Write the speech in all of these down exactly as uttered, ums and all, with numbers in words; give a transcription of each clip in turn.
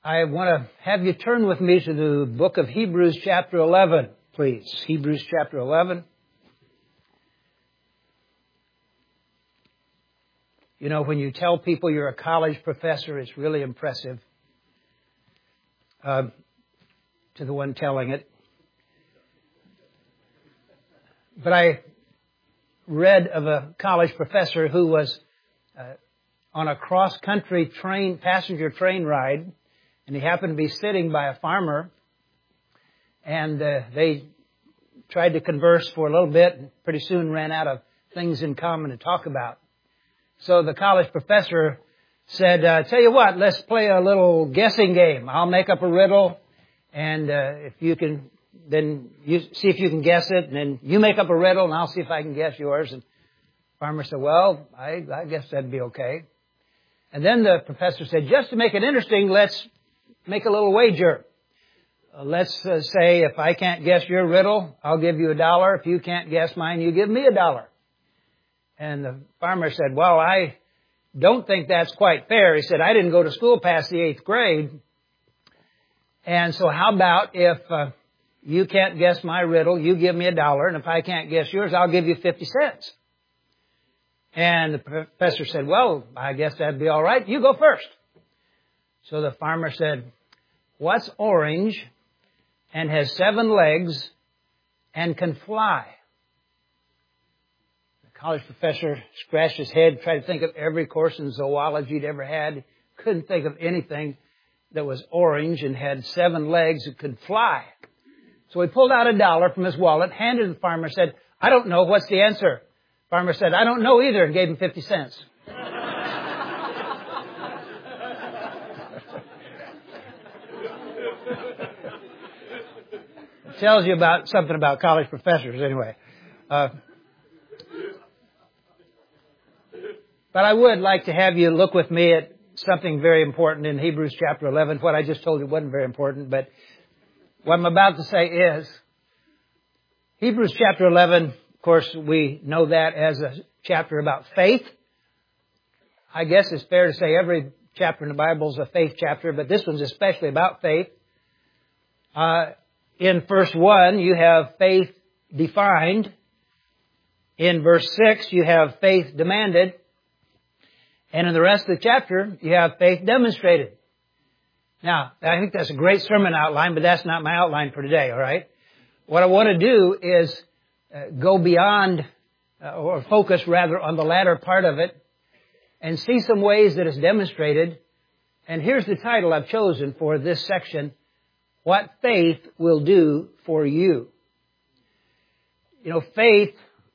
I want to have you turn with me to the book of Hebrews chapter eleven, please. Hebrews chapter eleven. You know, when you tell people you're a college professor, it's really impressive uh, to the one telling it. But I read of a college professor who was uh, on a cross-country train, passenger train ride, and he happened to be sitting by a farmer, and uh, they tried to converse for a little bit, and pretty soon ran out of things in common to talk about. So the college professor said, uh, tell you what, let's play a little guessing game. I'll make up a riddle, and uh, if you can, then you see if you can guess it, and then you make up a riddle, and I'll see if I can guess yours. And the farmer said, well, I, I guess that'd be okay. And then the professor said, just to make it interesting, let's make a little wager. Uh, let's uh, say if I can't guess your riddle, I'll give you a dollar. If you can't guess mine, you give me a dollar. And the farmer said, well, I don't think that's quite fair. He said, I didn't go to school past the eighth grade. And so how about if uh, you can't guess my riddle, you give me a dollar. And if I can't guess yours, I'll give you fifty cents. And the professor said, well, I guess that'd be all right. You go first. So the farmer said, what's orange and has seven legs and can fly? The college professor scratched his head, tried to think of every course in zoology he'd ever had. Couldn't think of anything that was orange and had seven legs and could fly. So he pulled out a dollar from his wallet, handed it to the farmer, and said, I don't know. What's the answer? Farmer said, I don't know either, and gave him fifty cents. It tells you about something about college professors anyway. Uh, but I would like to have you look with me at something very important in Hebrews chapter eleven. What I just told you wasn't very important, but what I'm about to say is, Hebrews chapter eleven, of course, we know that as a chapter about faith. I guess it's fair to say every chapter in the Bible is a faith chapter, but this one's especially about faith. Uh, in verse one, you have faith defined. In verse six, you have faith demanded. And in the rest of the chapter, you have faith demonstrated. Now, I think that's a great sermon outline, but that's not my outline for today, all right? What I want to do is uh, go beyond, uh, or focus rather on the latter part of it, and see some ways that it's demonstrated. And here's the title I've chosen for this section, What Faith Will Do for You. You know, faith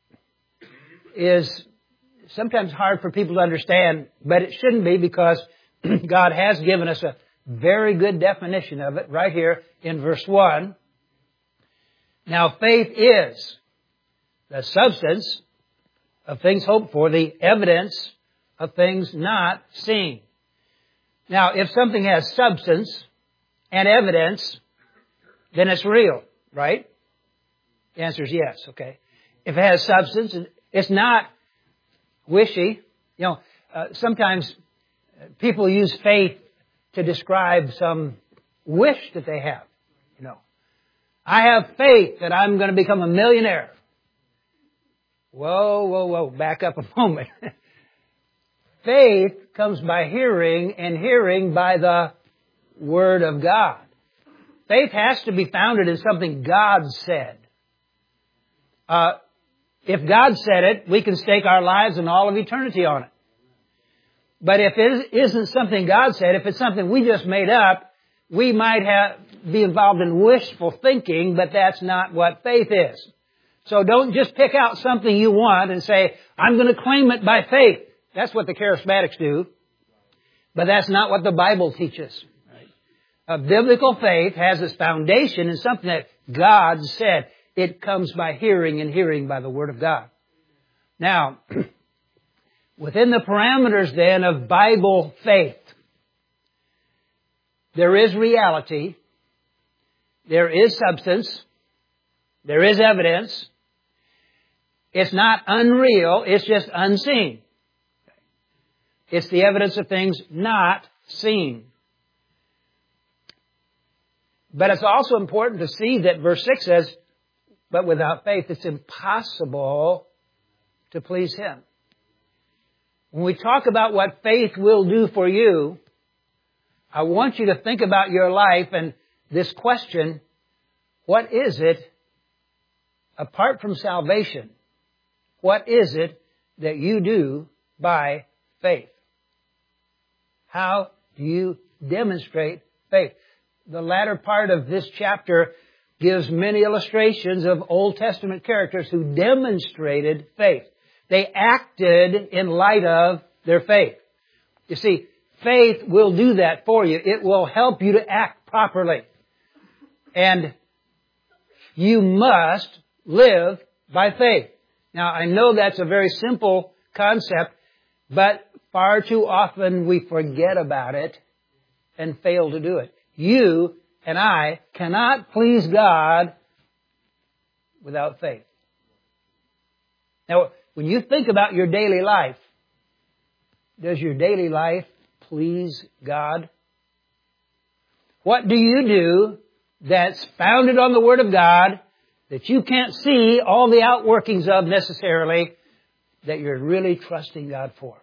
is sometimes hard for people to understand, but it shouldn't be, because God has given us a very good definition of it right here in verse one. Now, faith is the substance of things hoped for, the evidence of things not seen. Now, if something has substance and evidence, then it's real, right? The answer is yes, okay. If it has substance, it's not wishy. You know, uh, sometimes people use faith to describe some wish that they have. You know, I have faith that I'm going to become a millionaire. Whoa, whoa, whoa, back up a moment. Faith comes by hearing, and hearing by the Word of God. Faith has to be founded in something God said. Uh, if God said it, we can stake our lives and all of eternity on it. But if it isn't something God said, if it's something we just made up, we might have, be involved in wishful thinking, but that's not what faith is. So don't just pick out something you want and say, I'm going to claim it by faith. That's what the charismatics do. But that's not what the Bible teaches. Right? A biblical faith has its foundation in something that God said. It comes by hearing, and hearing by the Word of God. Now, within the parameters then of Bible faith, there is reality, there is substance, there is evidence. It's not unreal, it's just unseen. It's the evidence of things not seen. But it's also important to see that verse six says, but without faith it's impossible to please Him. When we talk about what faith will do for you, I want you to think about your life and this question, what is it, apart from salvation, what is it that you do by faith? How do you demonstrate faith? The latter part of this chapter gives many illustrations of Old Testament characters who demonstrated faith. They acted in light of their faith. You see, faith will do that for you. It will help you to act properly. And you must live by faith. Now, I know that's a very simple concept, but far too often we forget about it and fail to do it. You and I cannot please God without faith. Now, when you think about your daily life, does your daily life please God? What do you do that's founded on the Word of God that you can't see all the outworkings of necessarily that you're really trusting God for?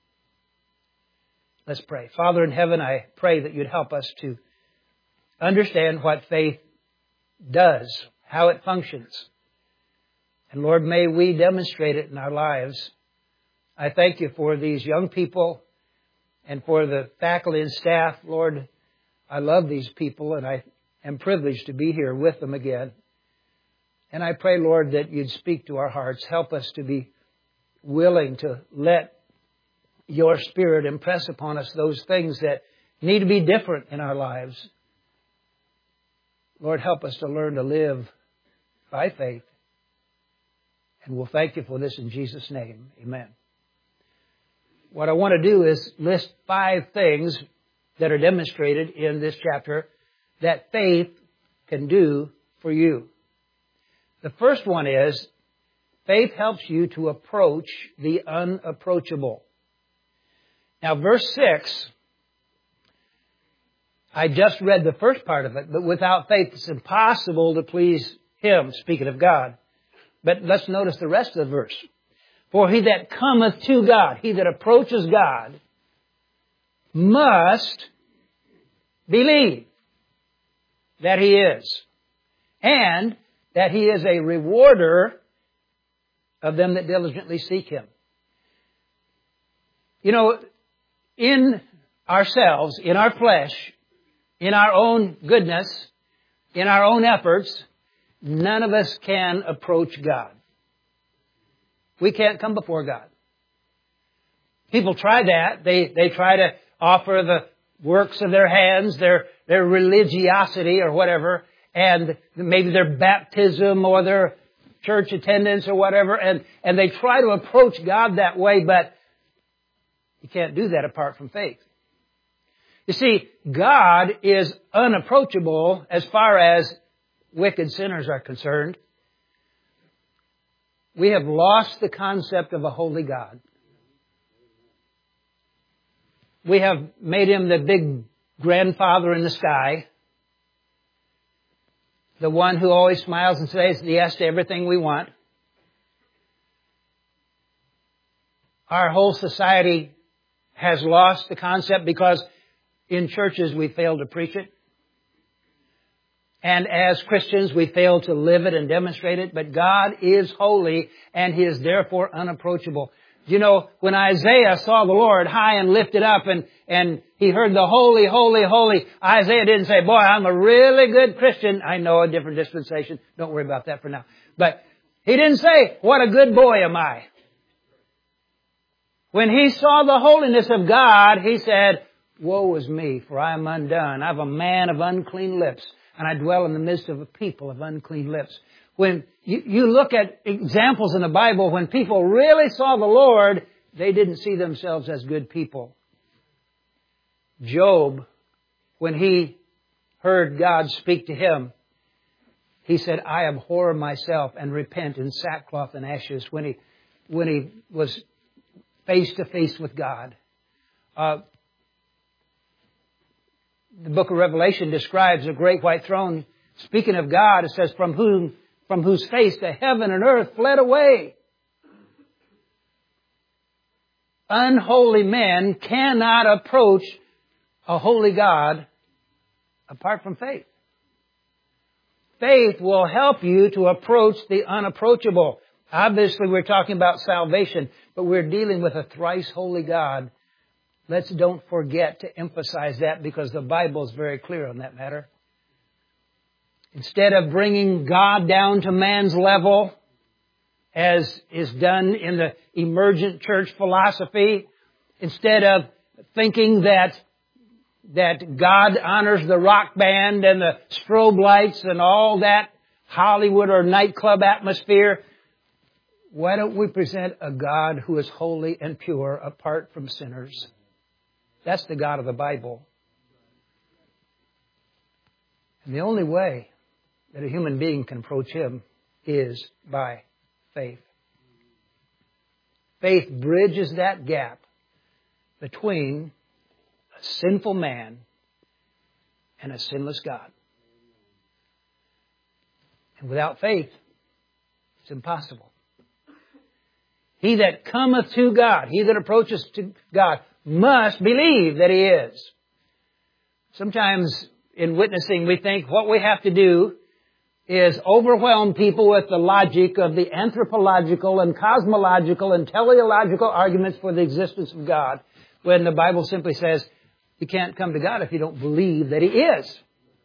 Let's pray. Father in heaven, I pray that you'd help us to understand what faith does, how it functions. And Lord, may we demonstrate it in our lives. I thank you for these young people and for the faculty and staff. Lord, I love these people and I am privileged to be here with them again. And I pray, Lord, that you'd speak to our hearts. Help us to be willing to let your Spirit impress upon us those things that need to be different in our lives. Lord, help us to learn to live by faith. And we'll thank you for this in Jesus' name. Amen. What I want to do is list five things that are demonstrated in this chapter that faith can do for you. The first one is faith helps you to approach the unapproachable. Now, verse six, I just read the first part of it, but without faith it's impossible to please Him, speaking of God. But let's notice the rest of the verse. For he that cometh to God, he that approaches God, must believe that He is, and that He is a rewarder of them that diligently seek Him. You know, in ourselves, in our flesh, in our own goodness, in our own efforts, none of us can approach God. We can't come before God. People try that. They, they try to offer the works of their hands, their, their religiosity or whatever, and maybe their baptism or their church attendance or whatever, and, and they try to approach God that way, but you can't do that apart from faith. You see, God is unapproachable as far as wicked sinners are concerned. We have lost the concept of a holy God. We have made Him the big grandfather in the sky, the one who always smiles and says yes to everything we want. Our whole society has lost the concept because in churches we fail to preach it. And as Christians we fail to live it and demonstrate it. But God is holy and He is therefore unapproachable. You know, when Isaiah saw the Lord high and lifted up and, and he heard the holy, holy, holy, Isaiah didn't say, boy, I'm a really good Christian. I know a different dispensation. Don't worry about that for now. But he didn't say, what a good boy am I. When he saw the holiness of God, he said, woe is me, for I am undone. I'm a man of unclean lips, and I dwell in the midst of a people of unclean lips. When you, you look at examples in the Bible, when people really saw the Lord, they didn't see themselves as good people. Job, when he heard God speak to him, he said, I abhor myself and repent in sackcloth and ashes when he, when he was face to face with God. Uh, the book of Revelation describes a great white throne. Speaking of God, it says, from whom, from whose face the heaven and earth fled away. Unholy men cannot approach a holy God apart from faith. Faith will help you to approach the unapproachable. Obviously, we're talking about salvation, but we're dealing with a thrice holy God. Let's don't forget to emphasize that, because the Bible is very clear on that matter. Instead of bringing God down to man's level, as is done in the emergent church philosophy, instead of thinking that that God honors the rock band and the strobe lights and all that Hollywood or nightclub atmosphere, why don't we present a God who is holy and pure apart from sinners? That's the God of the Bible. And the only way that a human being can approach Him is by faith. Faith bridges that gap between a sinful man and a sinless God. And without faith, it's impossible. He that cometh to God, he that approaches to God, must believe that He is. Sometimes in witnessing, we think what we have to do is overwhelm people with the logic of the anthropological and cosmological and teleological arguments for the existence of God, when the Bible simply says you can't come to God if you don't believe that He is.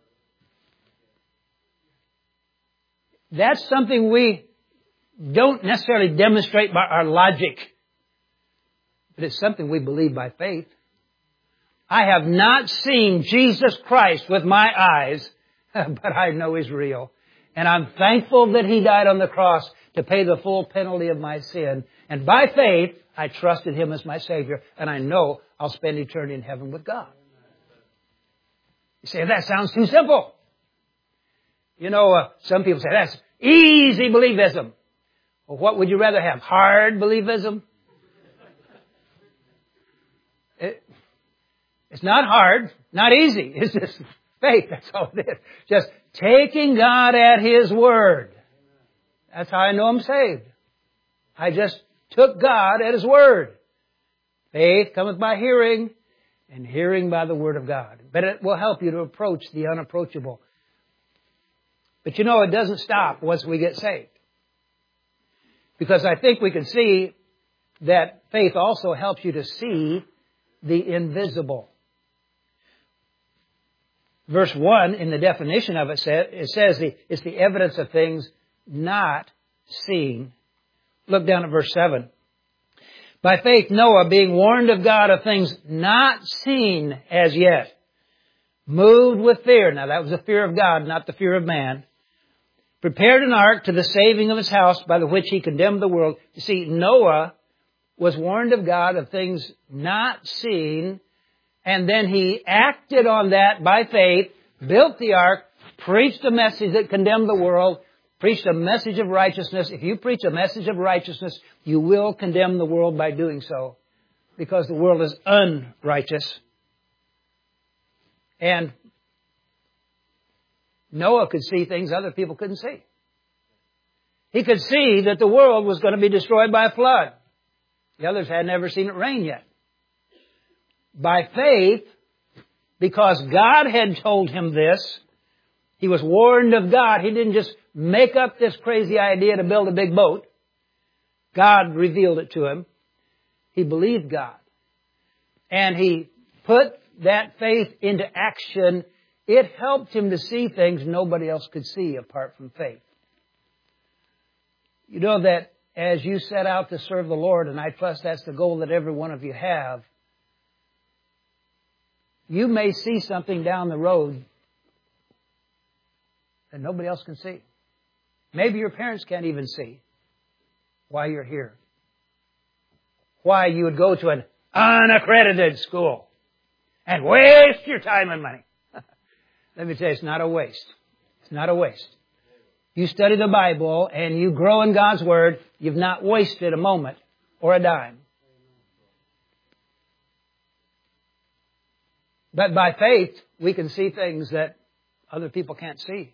That's something we don't necessarily demonstrate by our logic, but it's something we believe by faith. I have not seen Jesus Christ with my eyes, but I know He's real. And I'm thankful that He died on the cross to pay the full penalty of my sin. And by faith, I trusted Him as my Savior. And I know I'll spend eternity in heaven with God. You say, that sounds too simple. You know, uh, some people say, that's easy believism. Well, what would you rather have? Hard believism? It, it's not hard, not easy. It's just faith. That's all it is. Just taking God at His word. That's how I know I'm saved. I just took God at His word. Faith cometh by hearing, and hearing by the word of God. But it will help you to approach the unapproachable. But you know, it doesn't stop once we get saved. Because I think we can see that faith also helps you to see the invisible. Verse one, in the definition of it, it says the, it's the evidence of things not seen. Look down at verse seven. By faith, Noah, being warned of God of things not seen as yet, moved with fear. Now, that was the fear of God, not the fear of man. Prepared an ark to the saving of his house, by the which he condemned the world. You see, Noah was warned of God of things not seen, and then he acted on that by faith, built the ark, preached a message that condemned the world, preached a message of righteousness. If you preach a message of righteousness, you will condemn the world by doing so, because the world is unrighteous. And Noah could see things other people couldn't see. He could see that the world was going to be destroyed by a flood. The others had never seen it rain yet. By faith, because God had told him this, he was warned of God. He didn't just make up this crazy idea to build a big boat. God revealed it to him. He believed God. And he put that faith into action. It helped him to see things nobody else could see apart from faith. You know that as you set out to serve the Lord, and I trust that's the goal that every one of you have, you may see something down the road that nobody else can see. Maybe your parents can't even see why you're here. Why you would go to an unaccredited school and waste your time and money. Let me tell you, it's not a waste. It's not a waste. You study the Bible and you grow in God's Word, you've not wasted a moment or a dime. But by faith, we can see things that other people can't see.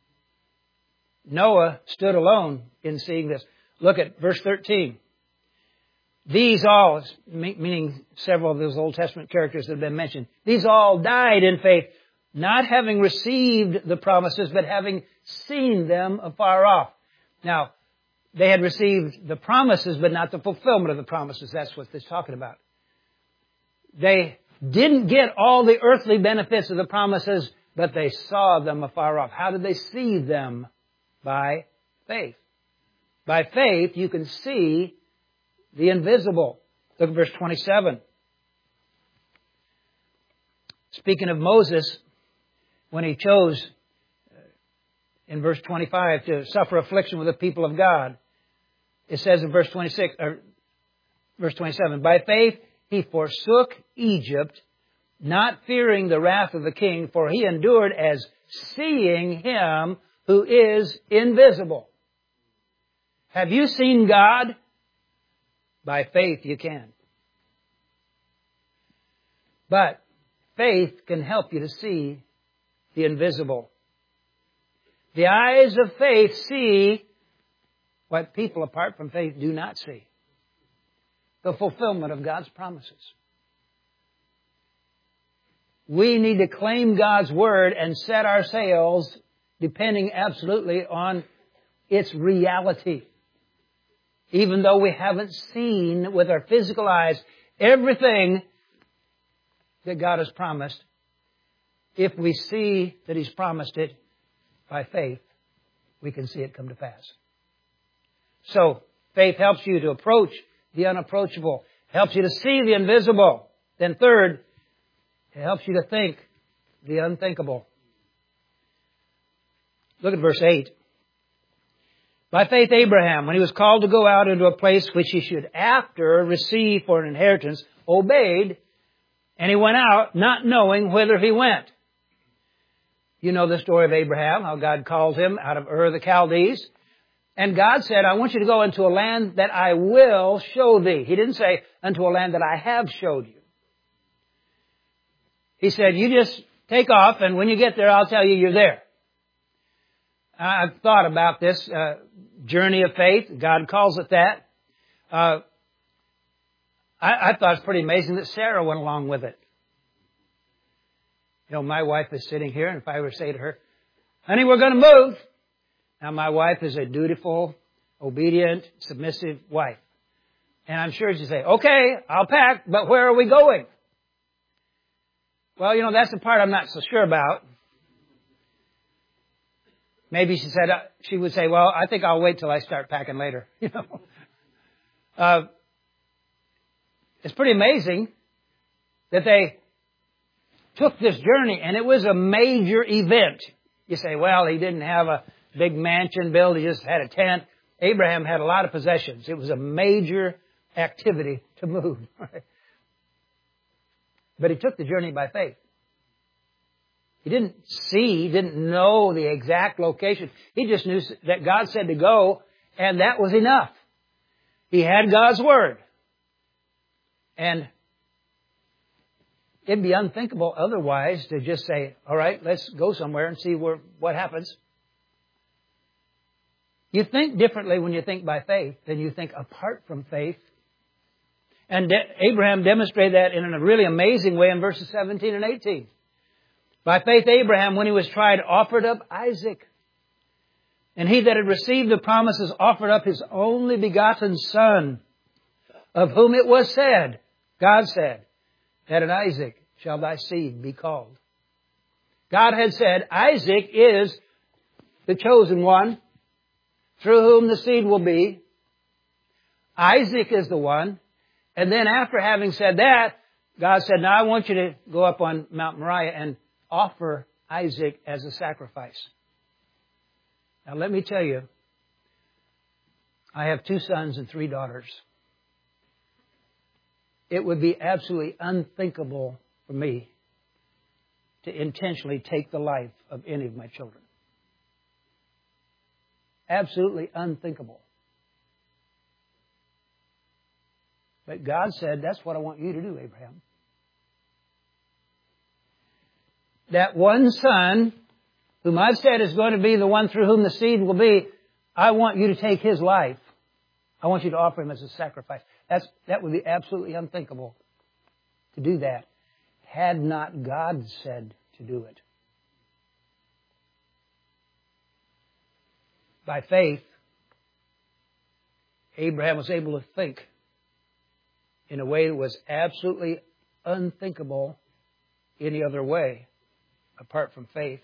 Noah stood alone in seeing this. Look at verse thirteen. These all, meaning several of those Old Testament characters that have been mentioned, these all died in faith, not having received the promises, but having seen them afar off. Now, they had received the promises, but not the fulfillment of the promises. That's what this is talking about. They didn't get all the earthly benefits of the promises, but they saw them afar off. How did they see them? By faith. By faith, you can see the invisible. Look at verse twenty-seven. Speaking of Moses, when he chose, in verse twenty-five, to suffer affliction with the people of God, it says in verse twenty-six, or verse twenty-seven, by faith he forsook Egypt, not fearing the wrath of the king, for he endured as seeing him who is invisible. Have you seen God? By faith you can. But faith can help you to see the invisible. The eyes of faith see what people apart from faith do not see. The fulfillment of God's promises. We need to claim God's Word and set our sails depending absolutely on its reality. Even though we haven't seen with our physical eyes everything that God has promised, if we see that He's promised it by faith, we can see it come to pass. So, faith helps you to approach the unapproachable, helps you to see the invisible. Then third, it helps you to think the unthinkable. Look at verse eight. By faith Abraham, when he was called to go out into a place which he should after receive for an inheritance, obeyed, and he went out not knowing whither he went. You know the story of Abraham, how God called him out of Ur of the Chaldees. And God said, I want you to go into a land that I will show thee. He didn't say, unto a land that I have showed you. He said, you just take off, and when you get there, I'll tell you you're there. I've thought about this uh, journey of faith. God calls it that. Uh, I, I thought it's pretty amazing that Sarah went along with it. You know, my wife is sitting here, and if I were to say to her, honey, we're going to move. Now, my wife is a dutiful, obedient, submissive wife. And I'm sure she'd say, okay, I'll pack, but where are we going? Well, you know, that's the part I'm not so sure about. Maybe she said, uh, she would say, well, I think I'll wait till I start packing later. You know, uh, it's pretty amazing that they took this journey, and it was a major event. You say, well, he didn't have a big mansion built, he just had a tent. Abraham had a lot of possessions. It was a major activity to move. Right? But he took the journey by faith. He didn't see, didn't know the exact location. He just knew that God said to go, and that was enough. He had God's Word. And it'd be unthinkable otherwise to just say, all right, let's go somewhere and see where, what happens. You think differently when you think by faith than you think apart from faith. And De- Abraham demonstrated that in a really amazing way in verses seventeen and eighteen. By faith Abraham, when he was tried, offered up Isaac. And he that had received the promises offered up his only begotten son, of whom it was said, God said, that in Isaac shall thy seed be called. God had said, Isaac is the chosen one, through whom the seed will be. Isaac is the one. And then after having said that, God said, now I want you to go up on Mount Moriah and offer Isaac as a sacrifice. Now let me tell you, I have two sons and three daughters. It would be absolutely unthinkable for me to intentionally take the life of any of my children. Absolutely unthinkable. But God said, that's what I want you to do, Abraham. that one son, whom I've said is going to be the one through whom the seed will be, I want you to take his life. I want you to offer him as a sacrifice. That's, that would be absolutely unthinkable to do that, had not God said to do it. By faith, Abraham was able to think in a way that was absolutely unthinkable any other way apart from faith.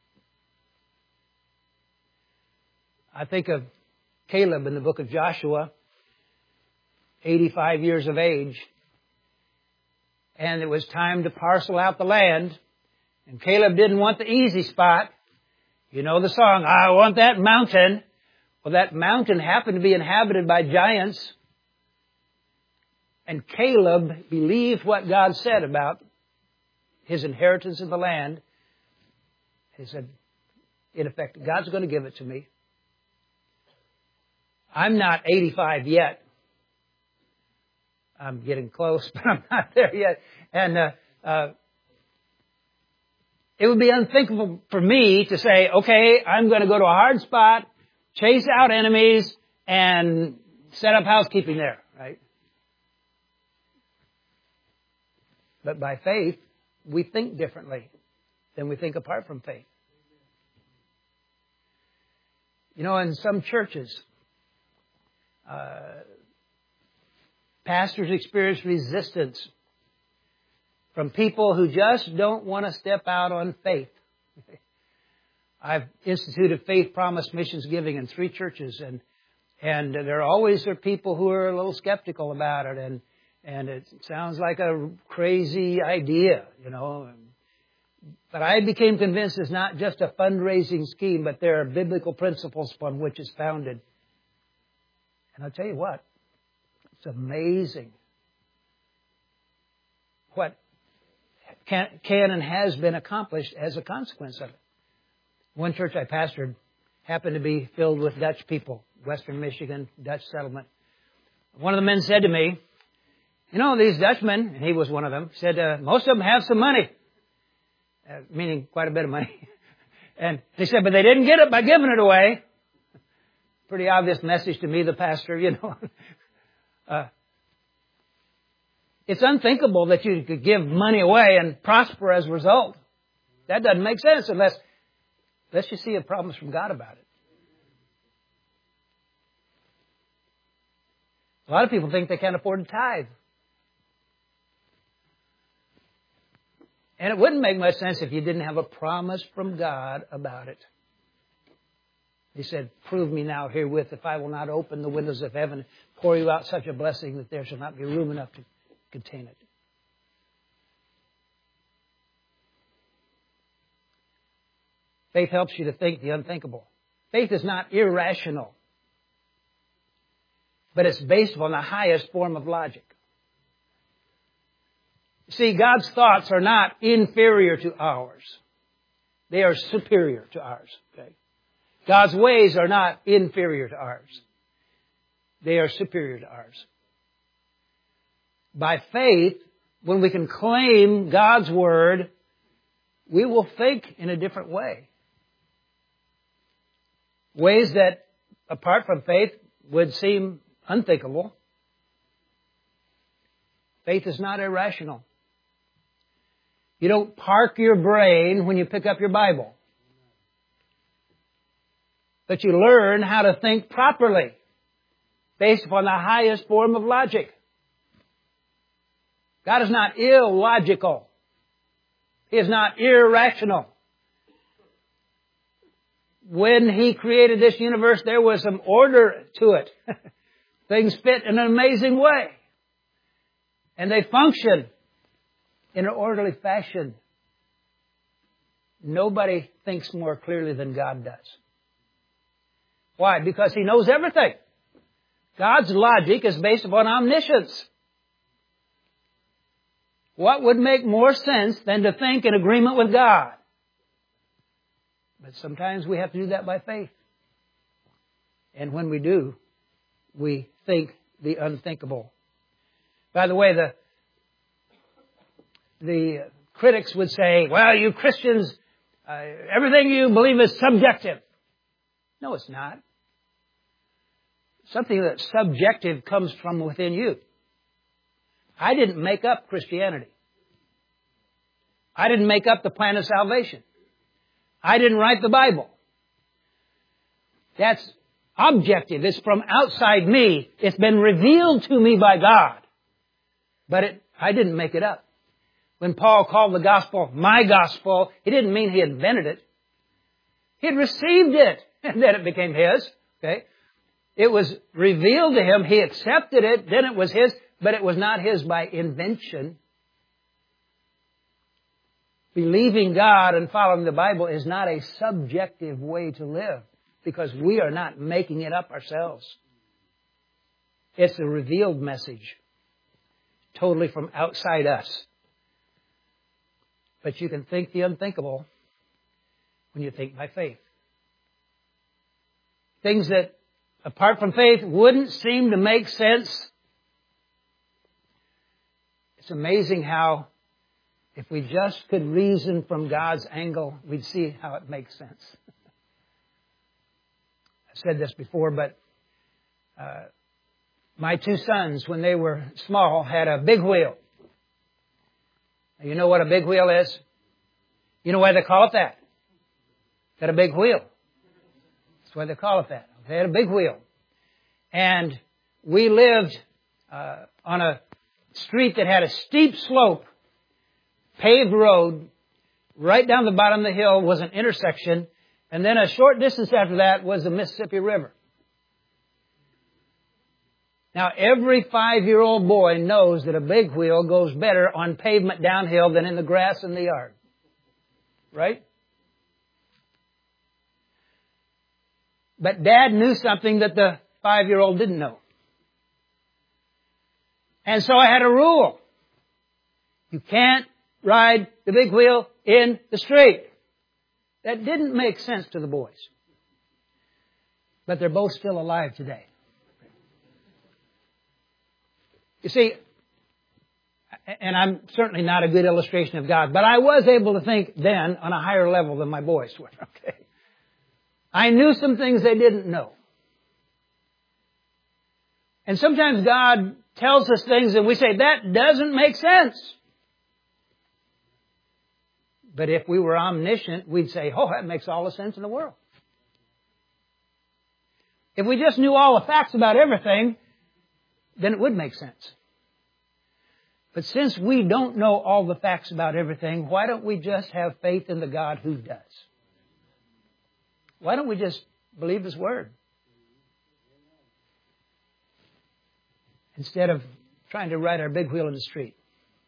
I think of Caleb in the book of Joshua, eighty-five years of age, and it was time to parcel out the land, and Caleb didn't want the easy spot. You know the song, I want that mountain. Well, that mountain happened to be inhabited by giants, and Caleb believed what God said about his inheritance of the land. He said, in effect, God's going to give it to me. I'm not eighty-five yet. I'm getting close, but I'm not there yet. And uh, uh, it would be unthinkable for me to say, okay, I'm going to go to a hard spot, chase out enemies, and set up housekeeping there, right? But by faith, we think differently than we think apart from faith. You know, in some churches, uh, pastors experience resistance from people who just don't want to step out on faith. I've instituted faith promise missions giving in three churches, and and there always are people who are a little skeptical about it, and and it sounds like a crazy idea, you know. But I became convinced it's not just a fundraising scheme, but there are biblical principles upon which it's founded. And I'll tell you what, it's amazing what can, can and has been accomplished as a consequence of it. One church I pastored happened to be filled with Dutch people, Western Michigan, Dutch settlement. One of the men said to me, you know, these Dutchmen, and he was one of them, said, uh, most of them have some money, uh, meaning quite a bit of money. And they said, but they didn't get it by giving it away. Pretty obvious message to me, the pastor, you know. uh, it's unthinkable that you could give money away and prosper as a result. That doesn't make sense unless, unless you see a promise from God about it. A lot of people think they can't afford to tithe. And it wouldn't make much sense if you didn't have a promise from God about it. He said, prove me now herewith if I will not open the windows of heaven and pour you out such a blessing that there shall not be room enough to contain it. Faith helps you to think the unthinkable. Faith is not irrational, but it's based upon the highest form of logic. See, God's thoughts are not inferior to ours. They are superior to ours. Okay? God's ways are not inferior to ours. They are superior to ours. By faith, when we can claim God's Word, we will think in a different way. Ways that, apart from faith, would seem unthinkable. Faith is not irrational. You don't park your brain when you pick up your Bible. But you learn how to think properly based upon the highest form of logic. God is not illogical. He is not irrational. When He created this universe, there was some order to it. Things fit in an amazing way. And they function in an orderly fashion. Nobody thinks more clearly than God does. Why? Because He knows everything. God's logic is based upon omniscience. What would make more sense than to think in agreement with God? But sometimes we have to do that by faith. And when we do, we think the unthinkable. By the way, the the critics would say, well, you Christians, uh, everything you believe is subjective. No, it's not. Something that's subjective comes from within you. I didn't make up Christianity. I didn't make up the plan of salvation. I didn't write the Bible. That's objective. It's from outside me. It's been revealed to me by God. But it, I didn't make it up. When Paul called the gospel my gospel, he didn't mean he invented it. He had received it, and then it became his. Okay? It was revealed to him. He accepted it. Then it was his, but it was not his by invention. Believing God and following the Bible is not a subjective way to live, because we are not making it up ourselves. It's a revealed message, totally from outside us. But you can think the unthinkable when you think by faith. Things that, apart from faith, wouldn't seem to make sense. It's amazing how, if we just could reason from God's angle, we'd see how it makes sense. I've said this before, but uh, my two sons, when they were small, had a big wheel. You know what a big wheel is? You know why they call it that? Got a big wheel. That's why they call it that. They had a big wheel. And we lived uh, on a street that had a steep slope, paved road. Right down the bottom of the hill was an intersection. And then a short distance after that was the Mississippi River. Now, every five-year-old boy knows that a big wheel goes better on pavement downhill than in the grass in the yard. Right? But Dad knew something that the five-year-old didn't know. And so I had a rule. You can't ride the big wheel in the street. That didn't make sense to the boys. But they're both still alive today. You see, and I'm certainly not a good illustration of God, but I was able to think then on a higher level than my boys were. Okay, I knew some things they didn't know. And sometimes God tells us things and we say, that doesn't make sense. But if we were omniscient, we'd say, oh, that makes all the sense in the world. If we just knew all the facts about everything, then it would make sense. But since we don't know all the facts about everything, why don't we just have faith in the God who does? Why don't we just believe His Word? Instead of trying to ride our big wheel in the street.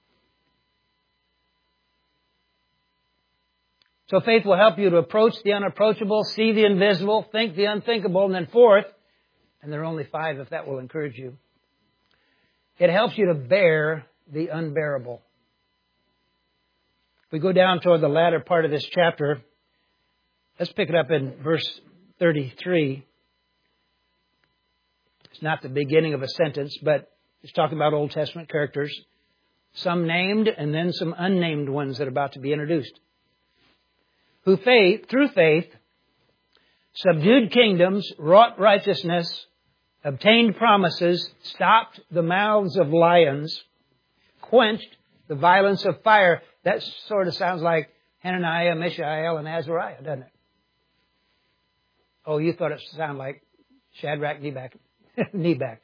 So faith will help you to approach the unapproachable, see the invisible, think the unthinkable, and then fourth, and there are only five if that will encourage you, it helps you to bear the unbearable. If we go down toward the latter part of this chapter, let's pick it up in verse thirty-three. It's not the beginning of a sentence, but it's talking about Old Testament characters. Some named and then some unnamed ones that are about to be introduced. Who faith, through faith, subdued kingdoms, wrought righteousness, obtained promises, stopped the mouths of lions, quenched the violence of fire. That sort of sounds like Hananiah, Mishael, and Azariah, doesn't it? Oh, you thought it sounded like Shadrach, Meshach, Nebach.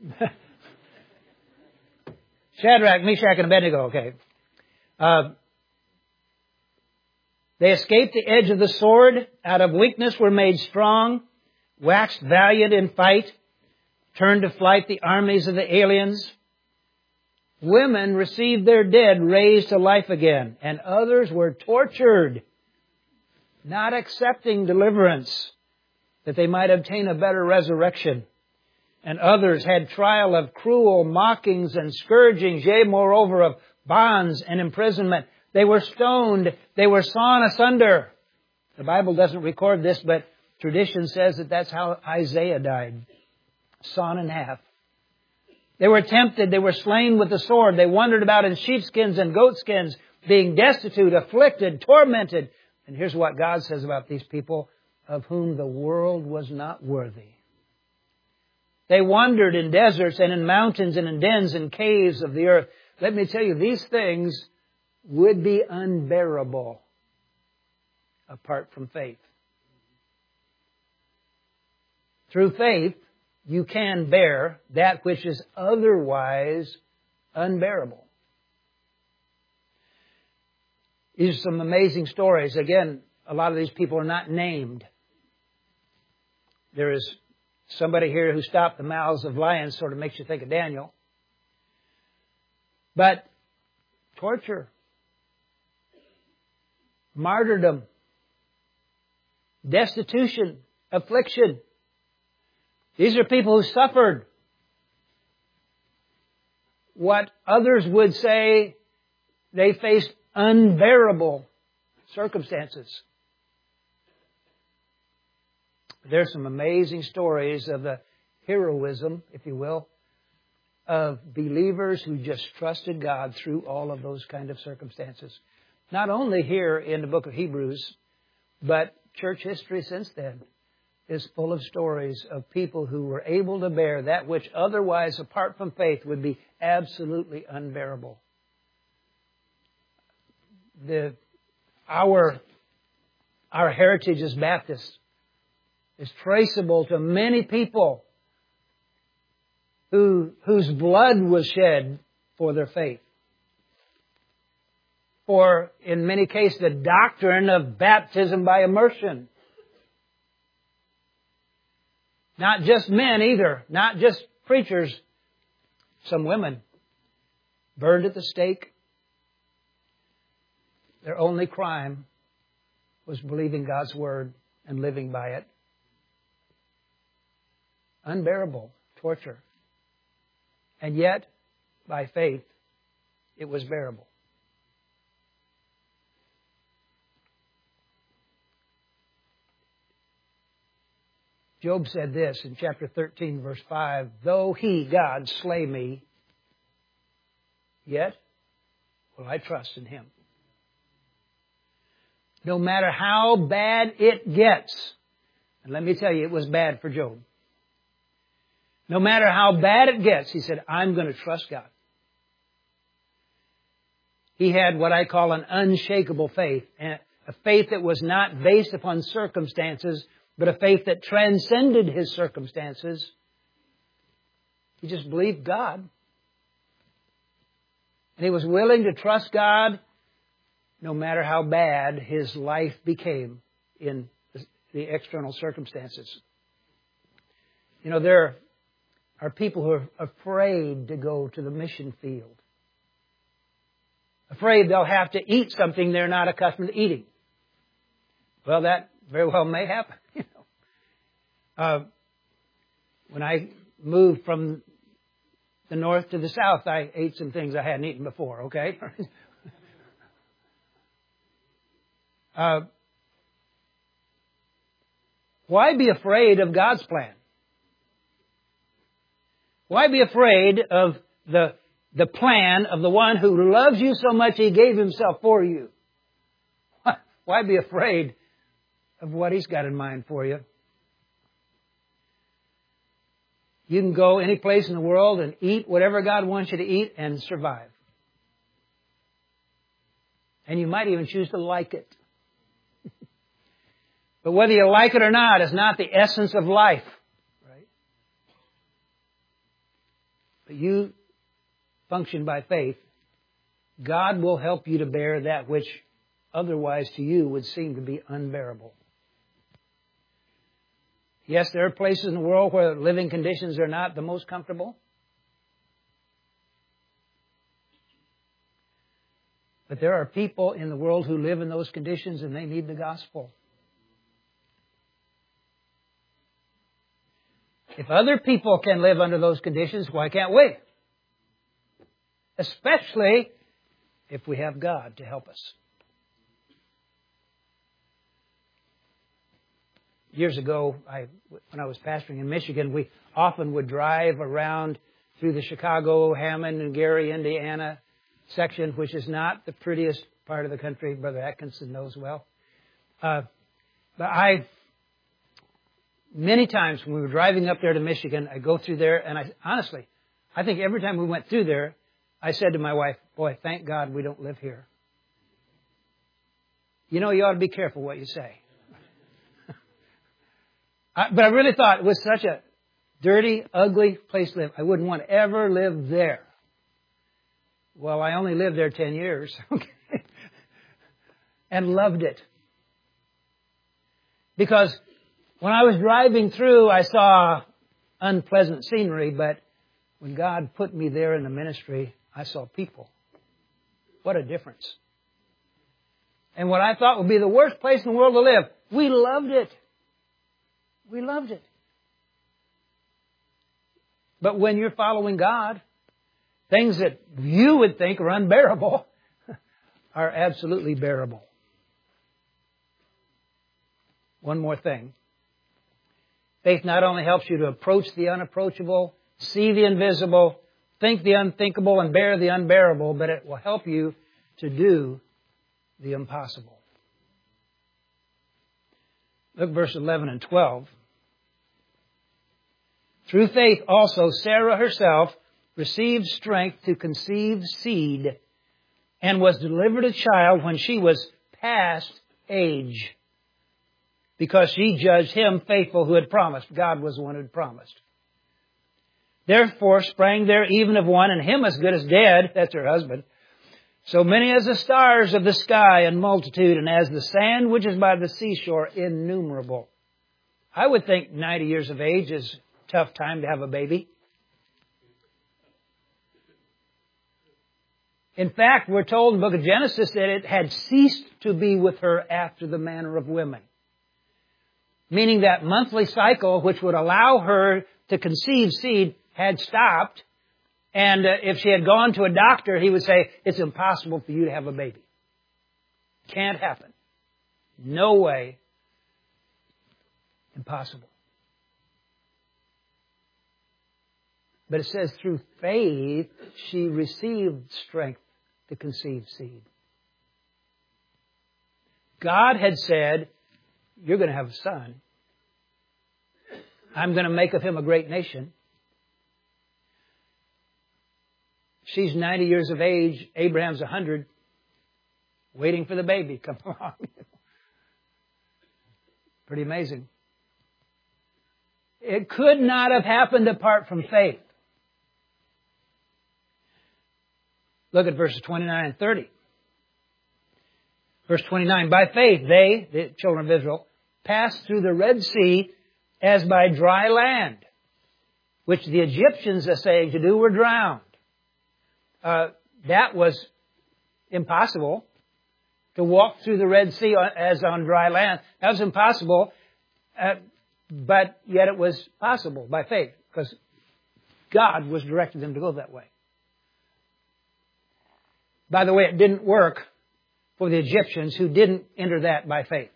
Shadrach, Meshach, and Abednego, okay. Uh, They escaped the edge of the sword, out of weakness were made strong, waxed valiant in fight, turned to flight the armies of the aliens. Women received their dead raised to life again, and others were tortured, not accepting deliverance, that they might obtain a better resurrection. And others had trial of cruel mockings and scourgings, yea, moreover, of bonds and imprisonment. They were stoned. They were sawn asunder. The Bible doesn't record this, but tradition says that that's how Isaiah died. Sawn in half. They were tempted. They were slain with the sword. They wandered about in sheepskins and goatskins, being destitute, afflicted, tormented. And here's what God says about these people, of whom the world was not worthy. They wandered in deserts and in mountains and in dens and caves of the earth. Let me tell you, these things would be unbearable apart from faith. Through faith, you can bear that which is otherwise unbearable. These are some amazing stories. Again, a lot of these people are not named. There is somebody here who stopped the mouths of lions, sort of makes you think of Daniel. But torture, martyrdom, destitution, affliction. These are people who suffered what others would say they faced unbearable circumstances. There's some amazing stories of the heroism, if you will, of believers who just trusted God through all of those kind of circumstances. Not only here in the book of Hebrews, but church history since then is full of stories of people who were able to bear that which otherwise, apart from faith, would be absolutely unbearable. The, our, our heritage as Baptists is traceable to many people who, whose blood was shed for their faith. For, in many cases, the doctrine of baptism by immersion. Not just men either, not just preachers. Some women burned at the stake. Their only crime was believing God's Word and living by it. Unbearable torture. And yet, by faith, it was bearable. Job said this in chapter thirteen, verse five, though he, God, slay me, yet will I trust in him. No matter how bad it gets, and let me tell you, it was bad for Job. No matter how bad it gets, he said, I'm going to trust God. He had what I call an unshakable faith, a faith that was not based upon circumstances, but a faith that transcended his circumstances. He just believed God. And he was willing to trust God no matter how bad his life became in the external circumstances. You know, there are people who are afraid to go to the mission field. Afraid they'll have to eat something they're not accustomed to eating. Well, that very well may happen. You know, uh, when I moved from the north to the south, I ate some things I hadn't eaten before. Okay. uh, why be afraid of God's plan? Why be afraid of the the plan of the one who loves you so much he gave himself for you? Why be afraid of what he's got in mind for you? You can go any place in the world and eat whatever God wants you to eat and survive. And you might even choose to like it. But whether you like it or not is not the essence of life. Right? But you function by faith. God will help you to bear that which otherwise to you would seem to be unbearable. Yes, there are places in the world where living conditions are not the most comfortable. But there are people in the world who live in those conditions and they need the gospel. If other people can live under those conditions, why can't we? Especially if we have God to help us. Years ago, I, when I was pastoring in Michigan, we often would drive around through the Chicago, Hammond, and Gary, Indiana section, which is not the prettiest part of the country. Brother Atkinson knows well. Uh, but I, many times when we were driving up there to Michigan, I go through there, and I honestly, I think every time we went through there, I said to my wife, boy, thank God we don't live here. You know, you ought to be careful what you say. I, but I really thought it was such a dirty, ugly place to live. I wouldn't want to ever live there. Well, I only lived there ten years, okay, and loved it. Because when I was driving through, I saw unpleasant scenery, but when God put me there in the ministry, I saw people. What a difference. And what I thought would be the worst place in the world to live, we loved it. We loved it. But when you're following God, things that you would think are unbearable are absolutely bearable. One more thing. Faith not only helps you to approach the unapproachable, see the invisible, think the unthinkable, and bear the unbearable, but it will help you to do the impossible. Look verse eleven and twelve. Through faith also Sarah herself received strength to conceive seed and was delivered a child when she was past age, because she judged him faithful who had promised. God was the one who had promised. Therefore sprang there even of one, and him as good as dead, that's her husband, so many as the stars of the sky in multitude, and as the sand which is by the seashore innumerable. I would think ninety years of age is a tough time to have a baby. In fact, we're told in the book of Genesis that it had ceased to be with her after the manner of women. Meaning that monthly cycle, which would allow her to conceive seed, had stopped. And uh, if she had gone to a doctor, he would say, it's impossible for you to have a baby. Can't happen. No way. Impossible. But it says through faith, she received strength to conceive seed. God had said, you're going to have a son. I'm going to make of him a great nation. She's ninety years of age. Abraham's one hundred. Waiting for the baby. Come along. Pretty amazing. It could not have happened apart from faith. Look at verses twenty-nine and thirty. Verse twenty-nine, by faith they, the children of Israel, passed through the Red Sea as by dry land, which the Egyptians, essaying to do, were drowned. Uh, that was impossible, to walk through the Red Sea as on dry land. That was impossible, uh, but yet it was possible by faith, because God was directing them to go that way. By the way, it didn't work for the Egyptians, who didn't enter that by faith.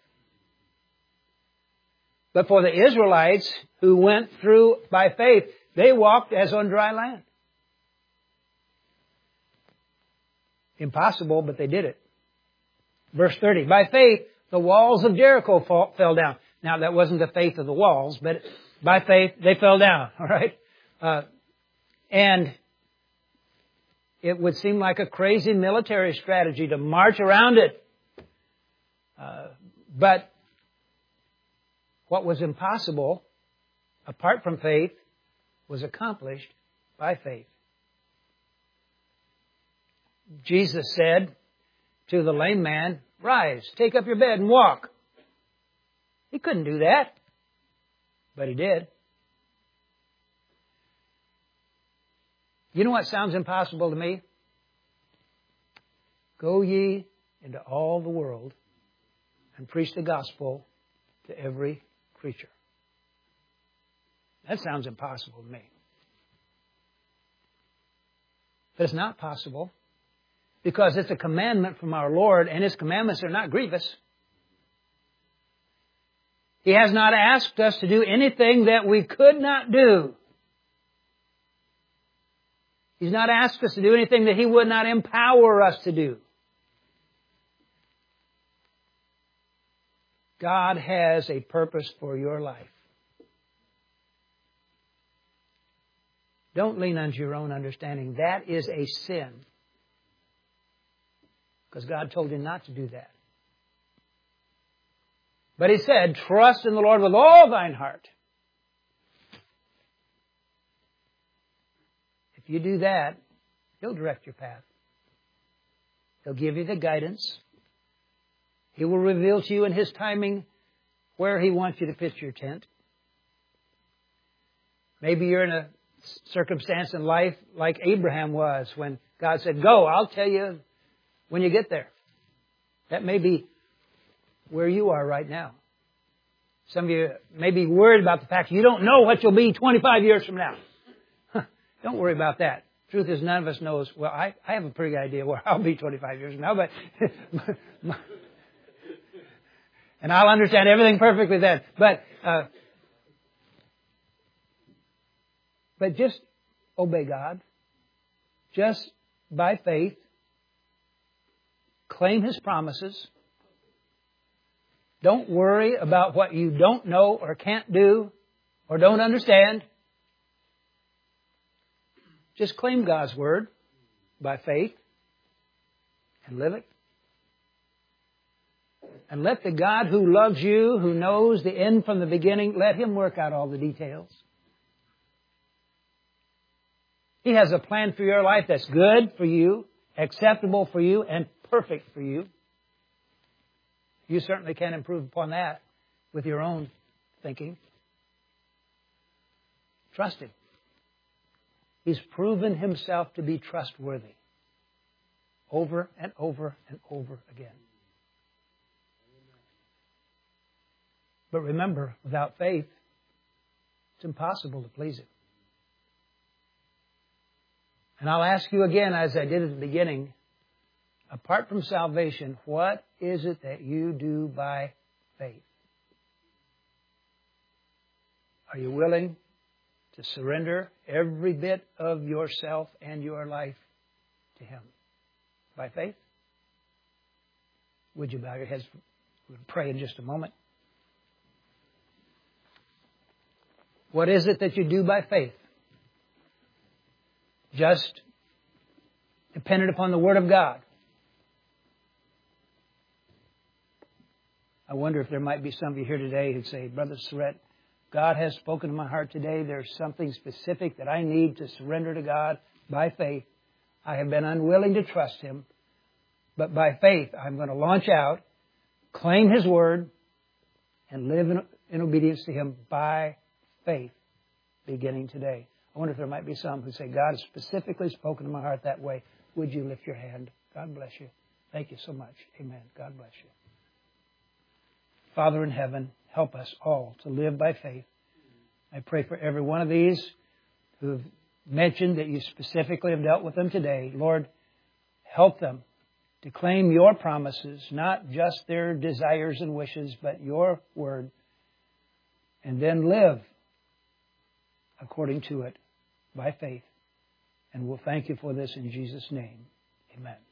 But for the Israelites who went through by faith, they walked as on dry land. Impossible, but they did it. Verse thirty, by faith, the walls of Jericho fall, fell down. Now, that wasn't the faith of the walls, but by faith, they fell down, all right? Uh, and it would seem like a crazy military strategy to march around it. Uh, but what was impossible, apart from faith, was accomplished by faith. Jesus said to the lame man, rise, take up your bed and walk. He couldn't do that, but he did. You know what sounds impossible to me? Go ye into all the world and preach the gospel to every creature. That sounds impossible to me. But it's not possible, because it's a commandment from our Lord, and His commandments are not grievous. He has not asked us to do anything that we could not do. He's not asked us to do anything that He would not empower us to do. God has a purpose for your life. Don't lean on your own understanding. That is a sin. Because God told you not to do that. But He said, trust in the Lord with all thine heart. If you do that, He'll direct your path. He'll give you the guidance. He will reveal to you in His timing where He wants you to pitch your tent. Maybe you're in a circumstance in life like Abraham was when God said, go, I'll tell you when you get there. That may be where you are right now. Some of you may be worried about the fact you don't know what you'll be twenty-five years from now. Don't worry about that. Truth is, none of us knows. Well, I, I have a pretty good idea where I'll be twenty-five years from now, but and I'll understand everything perfectly then. But uh, but just obey God, just by faith. Claim His promises. Don't worry about what you don't know or can't do or don't understand. Just claim God's Word by faith and live it. And let the God who loves you, who knows the end from the beginning, let Him work out all the details. He has a plan for your life that's good for you, acceptable for you, and perfect for you. You certainly can improve upon that with your own thinking. Trust Him. He's proven Himself to be trustworthy over and over and over again. But remember, without faith, it's impossible to please Him. And I'll ask you again, as I did at the beginning, apart from salvation, what is it that you do by faith? Are you willing to surrender every bit of yourself and your life to Him by faith? Would you bow your heads? We'll pray in just a moment. What is it that you do by faith? Just dependent upon the Word of God. I wonder if there might be some of you here today who'd say, Brother Surratt, God has spoken to my heart today. There's something specific that I need to surrender to God by faith. I have been unwilling to trust Him, but by faith I'm going to launch out, claim His Word, and live in, in obedience to Him by faith beginning today. I wonder if there might be some who say, God has specifically spoken to my heart that way. Would you lift your hand? God bless you. Thank you so much. Amen. God bless you. Father in heaven, help us all to live by faith. I pray for every one of these who have mentioned that you specifically have dealt with them today. Lord, help them to claim your promises, not just their desires and wishes, but your word, and then live according to it by faith. And we'll thank you for this in Jesus' name. Amen.